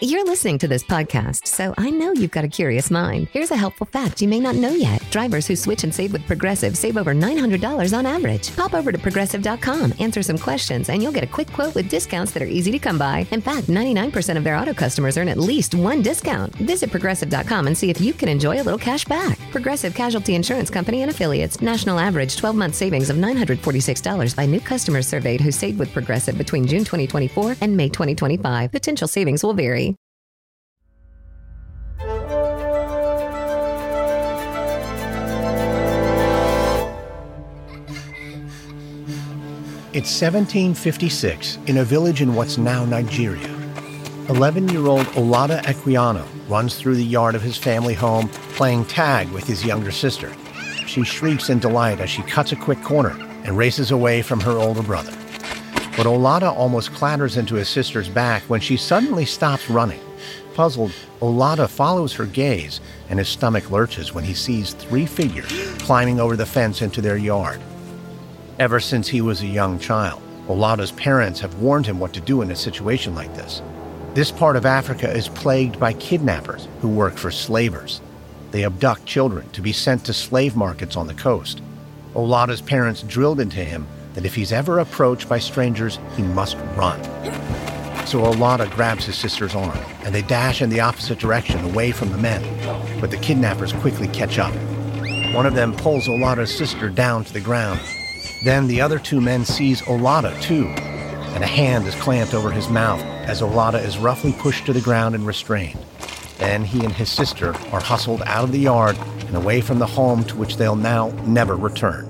You're listening to this podcast, so I know you've got a curious mind. Here's a helpful fact you may not know yet. Drivers who switch and save with Progressive save over $900 on average. Pop over to Progressive.com, answer some questions, and you'll get a quick quote with discounts that are easy to come by. In fact, 99% of their auto customers earn at least one discount. Visit Progressive.com and see if you can enjoy a little cash back. Progressive Casualty Insurance Company and Affiliates. National average 12-month savings of $946 by new customers surveyed who saved with Progressive between June 2024 and May 2025. Potential savings will vary. It's 1756 in a village in what's now Nigeria. 11-year-old Olada Equiano runs through the yard of his family home playing tag with his younger sister. She shrieks in delight as she cuts a quick corner and races away from her older brother. But Olada almost clatters into his sister's back when she suddenly stops running. Puzzled, Olada follows her gaze and his stomach lurches when he sees 3 figures climbing over the fence into their yard. Ever since he was a young child, Olada's parents have warned him what to do in a situation like this. This part of Africa is plagued by kidnappers who work for slavers. They abduct children to be sent to slave markets on the coast. Olada's parents drilled into him that if he's ever approached by strangers, he must run. So Olada grabs his sister's arm, and they dash in the opposite direction away from the men. But the kidnappers quickly catch up. One of them pulls Olada's sister down to the ground. Then the other 2 men seize Olada, too, and a hand is clamped over his mouth as Olada is roughly pushed to the ground and restrained. Then he and his sister are hustled out of the yard and away from the home to which they'll now never return.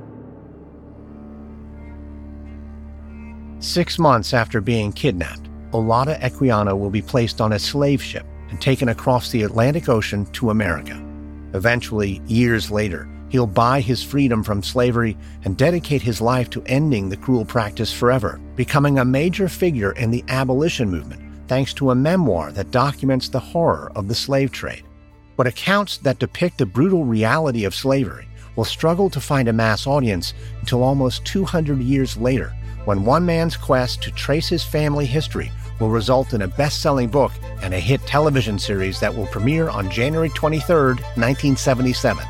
6 months after being kidnapped, Olada Equiano will be placed on a slave ship and taken across the Atlantic Ocean to America. Eventually, years later, he'll buy his freedom from slavery and dedicate his life to ending the cruel practice forever, becoming a major figure in the abolition movement thanks to a memoir that documents the horror of the slave trade. But accounts that depict the brutal reality of slavery will struggle to find a mass audience until almost 200 years later, when one man's quest to trace his family history will result in a best-selling book and a hit television series that will premiere on January 23, 1977.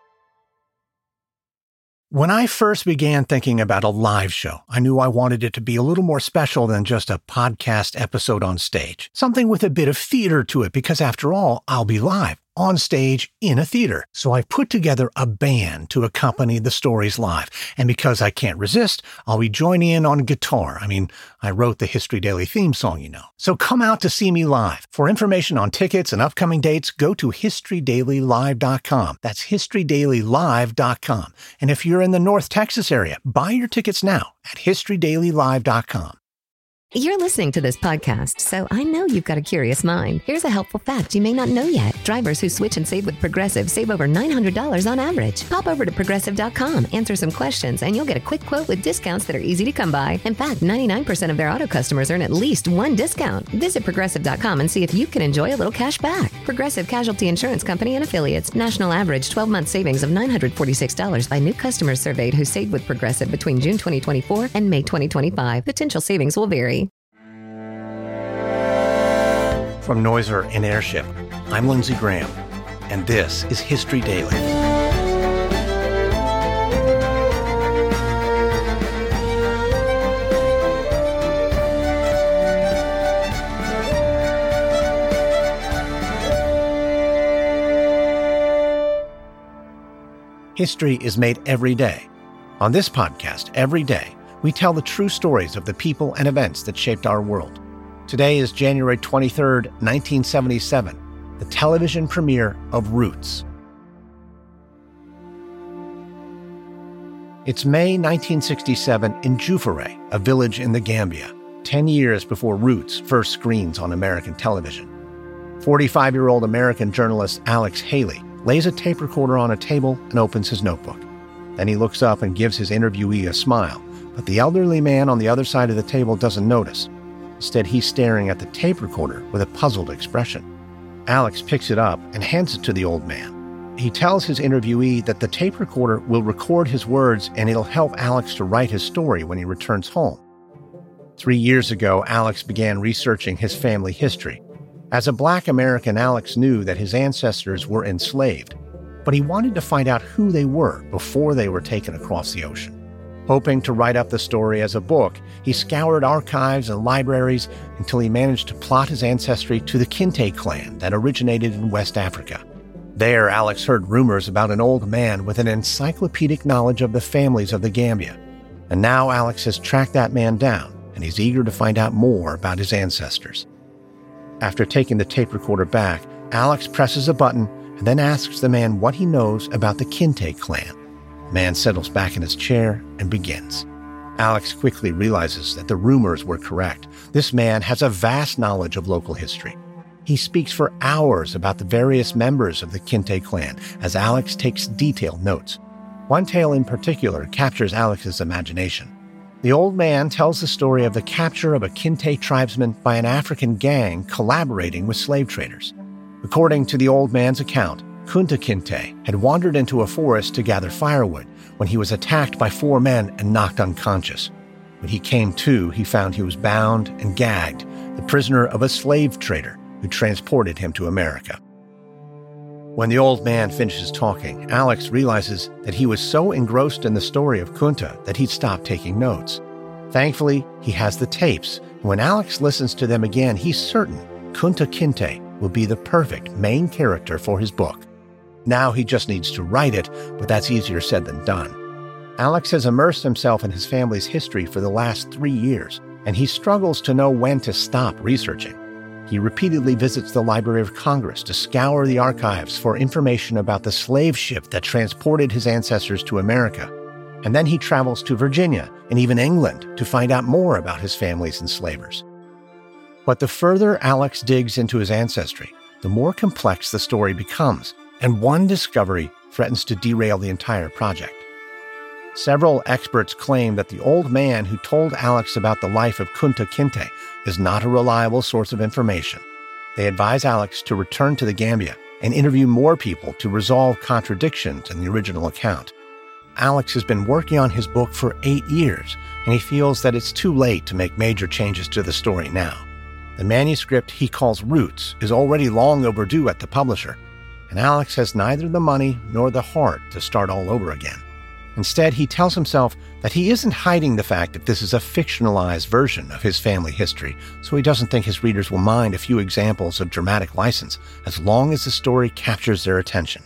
When I first began thinking about a live show, I knew I wanted it to be a little more special than just a podcast episode on stage. Something with a bit of theater to it, because after all, I'll be live, on stage, in a theater. So I put together a band to accompany the stories live. And because I can't resist, I'll be joining in on guitar. I wrote the History Daily theme song, you know. So come out to see me live. For information on tickets and upcoming dates, go to HistoryDailyLive.com. That's HistoryDailyLive.com. And if you're in the North Texas area, buy your tickets now at HistoryDailyLive.com. You're listening to this podcast, so I know you've got a curious mind. Here's a helpful fact you may not know yet. Drivers who switch and save with Progressive save over $900 on average. Pop over to Progressive.com, answer some questions, and you'll get a quick quote with discounts that are easy to come by. In fact, 99% of their auto customers earn at least one discount. Visit Progressive.com and see if you can enjoy a little cash back. Progressive Casualty Insurance Company and Affiliates. National average 12-month savings of $946 by new customers surveyed who saved with Progressive between June 2024 and May 2025. Potential savings will vary. From Noiser and Airship, I'm Lindsey Graham, and this is History Daily. History is made every day. On this podcast, every day, we tell the true stories of the people and events that shaped our world. Today is January 23rd, 1977, the television premiere of Roots. It's May 1967 in Jufere, a village in the Gambia, 10 years before Roots first screens on American television. 45-year-old American journalist Alex Haley lays a tape recorder on a table and opens his notebook. Then he looks up and gives his interviewee a smile, but the elderly man on the other side of the table doesn't notice. Instead, he's staring at the tape recorder with a puzzled expression. Alex picks it up and hands it to the old man. He tells his interviewee that the tape recorder will record his words and it'll help Alex to write his story when he returns home. 3 years ago, Alex began researching his family history. As a Black American, Alex knew that his ancestors were enslaved, but he wanted to find out who they were before they were taken across the ocean. Hoping to write up the story as a book, he scoured archives and libraries until he managed to plot his ancestry to the Kinte clan that originated in West Africa. There, Alex heard rumors about an old man with an encyclopedic knowledge of the families of the Gambia. And now Alex has tracked that man down, and he's eager to find out more about his ancestors. After taking the tape recorder back, Alex presses a button and then asks the man what he knows about the Kinte clan. The man settles back in his chair and begins. Alex quickly realizes that the rumors were correct. This man has a vast knowledge of local history. He speaks for hours about the various members of the Kinte clan as Alex takes detailed notes. One tale in particular captures Alex's imagination. The old man tells the story of the capture of a Kinte tribesman by an African gang collaborating with slave traders. According to the old man's account, Kunta Kinte had wandered into a forest to gather firewood when he was attacked by 4 men and knocked unconscious. When he came to, he found he was bound and gagged, the prisoner of a slave trader who transported him to America. When the old man finishes talking, Alex realizes that he was so engrossed in the story of Kunta that he'd stopped taking notes. Thankfully, he has the tapes, and when Alex listens to them again, he's certain Kunta Kinte will be the perfect main character for his book. Now he just needs to write it, but that's easier said than done. Alex has immersed himself in his family's history for the last 3 years, and he struggles to know when to stop researching. He repeatedly visits the Library of Congress to scour the archives for information about the slave ship that transported his ancestors to America. And then he travels to Virginia and even England to find out more about his family's enslavers. But the further Alex digs into his ancestry, the more complex the story becomes, and one discovery threatens to derail the entire project. Several experts claim that the old man who told Alex about the life of Kunta Kinte is not a reliable source of information. They advise Alex to return to the Gambia and interview more people to resolve contradictions in the original account. Alex has been working on his book for 8 years, and he feels that it's too late to make major changes to the story now. The manuscript he calls Roots is already long overdue at the publisher, and Alex has neither the money nor the heart to start all over again. Instead, he tells himself that he isn't hiding the fact that this is a fictionalized version of his family history, so he doesn't think his readers will mind a few examples of dramatic license as long as the story captures their attention.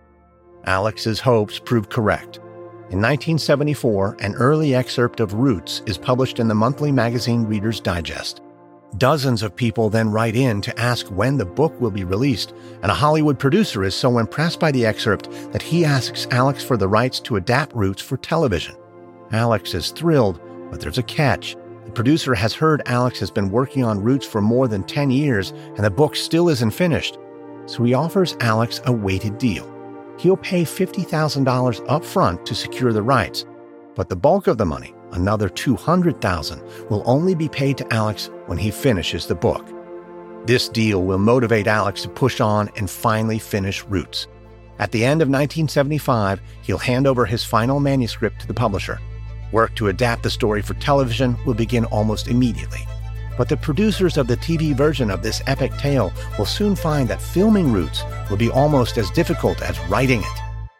Alex's hopes prove correct. In 1974, an early excerpt of Roots is published in the monthly magazine Reader's Digest. Dozens of people then write in to ask when the book will be released, and a Hollywood producer is so impressed by the excerpt that he asks Alex for the rights to adapt Roots for television. Alex is thrilled, but there's a catch. The producer has heard Alex has been working on Roots for more than 10 years, and the book still isn't finished. So he offers Alex a weighted deal. He'll pay $50,000 up front to secure the rights, but the bulk of the money, another $200,000, will only be paid to Alex when he finishes the book. This deal will motivate Alex to push on and finally finish Roots. At the end of 1975, he'll hand over his final manuscript to the publisher. Work to adapt the story for television will begin almost immediately. But the producers of the TV version of this epic tale will soon find that filming Roots will be almost as difficult as writing it.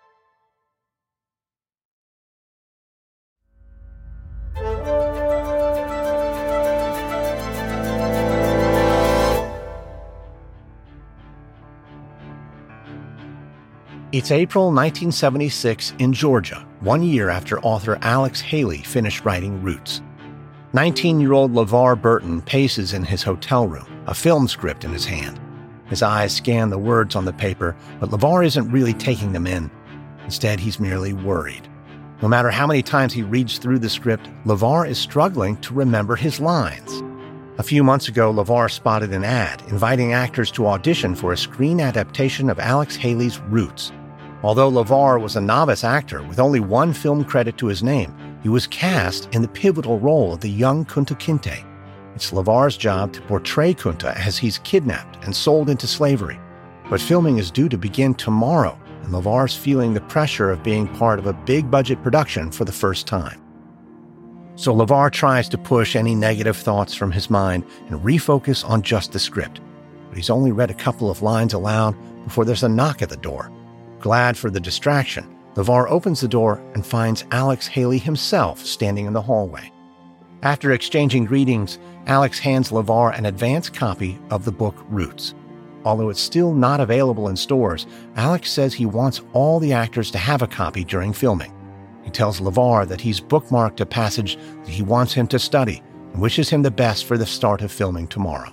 It's April 1976 in Georgia, 1 year after author Alex Haley finished writing Roots. 19-year-old LeVar Burton paces in his hotel room, a film script in his hand. His eyes scan the words on the paper, but LeVar isn't really taking them in. Instead, he's merely worried. No matter how many times he reads through the script, LeVar is struggling to remember his lines. A few months ago, LeVar spotted an ad inviting actors to audition for a screen adaptation of Alex Haley's Roots. Although LeVar was a novice actor with only one film credit to his name, he was cast in the pivotal role of the young Kunta Kinte. It's LeVar's job to portray Kunta as he's kidnapped and sold into slavery. But filming is due to begin tomorrow, and LeVar's feeling the pressure of being part of a big-budget production for the first time. So LeVar tries to push any negative thoughts from his mind and refocus on just the script. but he's only read a couple of lines aloud before there's a knock at the door. Glad for the distraction, LeVar opens the door and finds Alex Haley himself standing in the hallway. After exchanging greetings, Alex hands LeVar an advance copy of the book Roots. Although it's still not available in stores, Alex says he wants all the actors to have a copy during filming. He tells LeVar that he's bookmarked a passage that he wants him to study and wishes him the best for the start of filming tomorrow.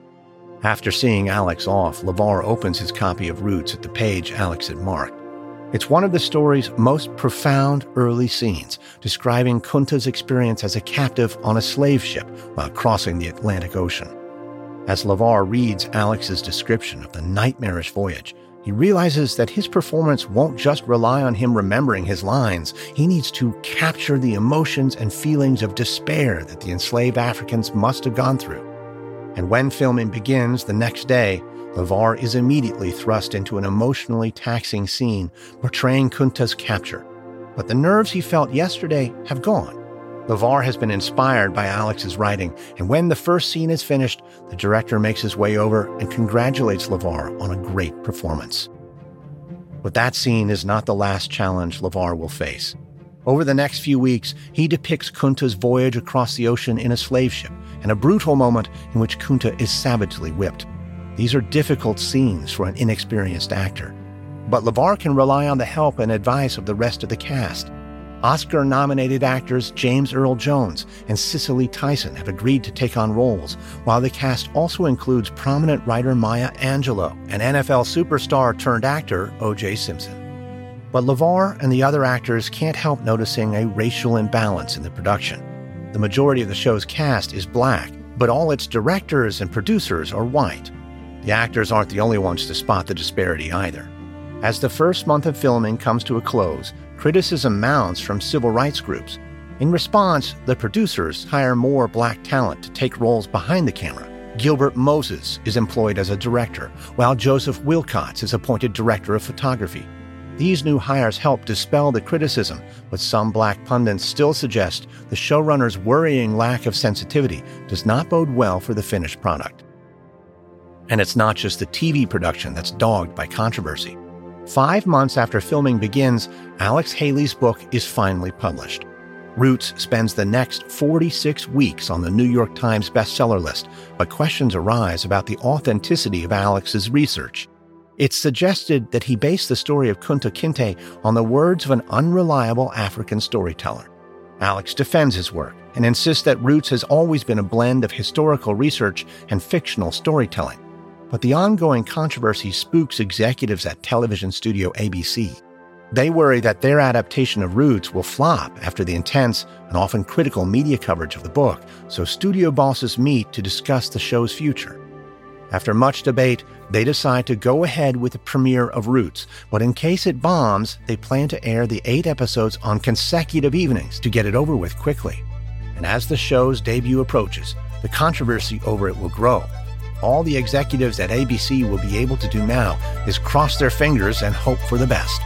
After seeing Alex off, LeVar opens his copy of Roots at the page Alex had marked. It's one of the story's most profound early scenes, describing Kunta's experience as a captive on a slave ship while crossing the Atlantic Ocean. As LeVar reads Alex's description of the nightmarish voyage, he realizes that his performance won't just rely on him remembering his lines. He needs to capture the emotions and feelings of despair that the enslaved Africans must have gone through. And when filming begins the next day, LeVar is immediately thrust into an emotionally taxing scene portraying Kunta's capture. But the nerves he felt yesterday have gone. LeVar has been inspired by Alex's writing, and when the first scene is finished, the director makes his way over and congratulates LeVar on a great performance. But that scene is not the last challenge LeVar will face. Over the next few weeks, he depicts Kunta's voyage across the ocean in a slave ship and a brutal moment in which Kunta is savagely whipped. These are difficult scenes for an inexperienced actor. But LeVar can rely on the help and advice of the rest of the cast. Oscar-nominated actors James Earl Jones and Cicely Tyson have agreed to take on roles, while the cast also includes prominent writer Maya Angelou and NFL superstar turned actor O.J. Simpson. But LeVar and the other actors can't help noticing a racial imbalance in the production. The majority of the show's cast is black, but all its directors and producers are white. The actors aren't the only ones to spot the disparity either. As the first month of filming comes to a close, criticism mounts from civil rights groups. In response, the producers hire more black talent to take roles behind the camera. Gilbert Moses is employed as a director, while Joseph Wilcots is appointed director of photography. These new hires help dispel the criticism, but some black pundits still suggest the showrunner's worrying lack of sensitivity does not bode well for the finished product. And it's not just the TV production that's dogged by controversy. 5 months after filming begins, Alex Haley's book is finally published. Roots spends the next 46 weeks on the New York Times bestseller list, but questions arise about the authenticity of Alex's research. It's suggested that he based the story of Kunta Kinte on the words of an unreliable African storyteller. Alex defends his work and insists that Roots has always been a blend of historical research and fictional storytelling. But the ongoing controversy spooks executives at television studio ABC. They worry that their adaptation of Roots will flop after the intense and often critical media coverage of the book, so studio bosses meet to discuss the show's future. After much debate, they decide to go ahead with the premiere of Roots, but in case it bombs, they plan to air the 8 episodes on consecutive evenings to get it over with quickly. And as the show's debut approaches, the controversy over it will grow. All the executives at ABC will be able to do now is cross their fingers and hope for the best.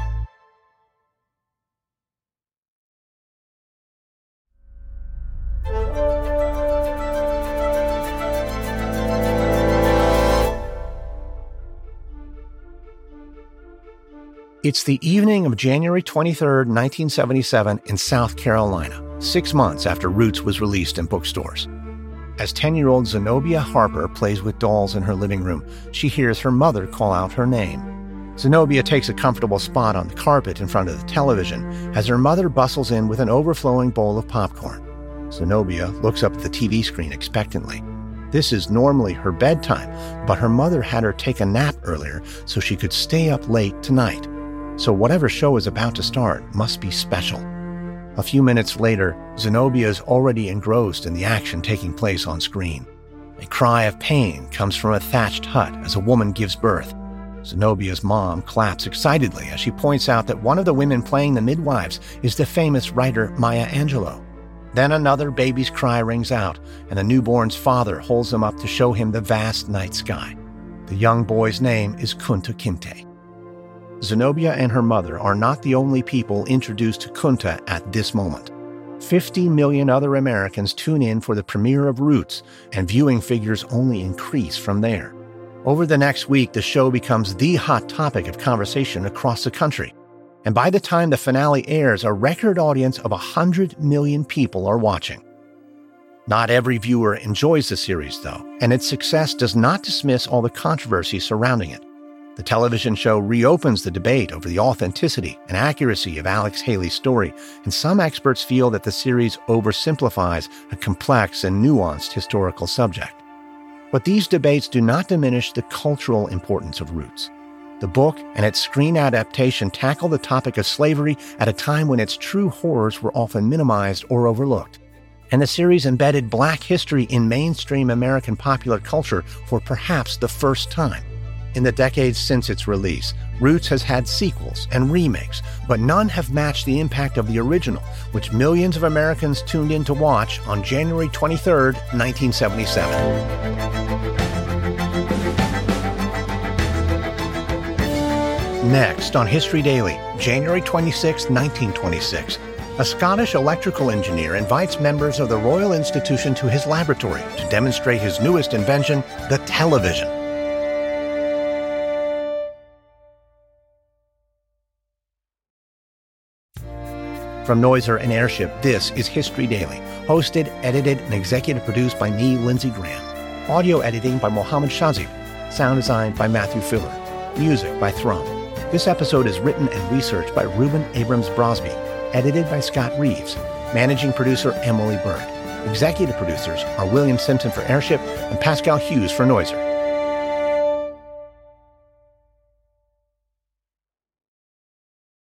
It's the evening of January 23, 1977 in South Carolina, 6 months after Roots was released in bookstores. As 10-year-old Zenobia Harper plays with dolls in her living room, she hears her mother call out her name. Zenobia takes a comfortable spot on the carpet in front of the television as her mother bustles in with an overflowing bowl of popcorn. Zenobia looks up at the TV screen expectantly. This is normally her bedtime, but her mother had her take a nap earlier so she could stay up late tonight. So whatever show is about to start must be special. A few minutes later, Zenobia is already engrossed in the action taking place on screen. A cry of pain comes from a thatched hut as a woman gives birth. Zenobia's mom claps excitedly as she points out that one of the women playing the midwives is the famous writer Maya Angelou. Then another baby's cry rings out, and the newborn's father holds him up to show him the vast night sky. The young boy's name is Kunta Kinte. Zenobia and her mother are not the only people introduced to Kunta at this moment. 50 million other Americans tune in for the premiere of Roots, and viewing figures only increase from there. Over the next week, the show becomes the hot topic of conversation across the country. And by the time the finale airs, a record audience of 100 million people are watching. Not every viewer enjoys the series, though, and its success does not dismiss all the controversy surrounding it. The television show reopens the debate over the authenticity and accuracy of Alex Haley's story, and some experts feel that the series oversimplifies a complex and nuanced historical subject. But these debates do not diminish the cultural importance of Roots. The book and its screen adaptation tackle the topic of slavery at a time when its true horrors were often minimized or overlooked. And the series embedded Black history in mainstream American popular culture for perhaps the first time. In the decades since its release, Roots has had sequels and remakes, but none have matched the impact of the original, which millions of Americans tuned in to watch on January 23, 1977. Next on History Daily, January 26, 1926, a Scottish electrical engineer invites members of the Royal Institution to his laboratory to demonstrate his newest invention, the television. From Noiser and Airship, this is History Daily, hosted, edited, and executive produced by me, Lindsey Graham. Audio editing by Mohammed Shazib. Sound design by Matthew Filler. Music by Thrum. This episode is written and researched by Reuben Abrams Brosby, edited by Scott Reeves, managing producer Emily Bird. Executive producers are William Simpson for Airship and Pascal Hughes for Noiser.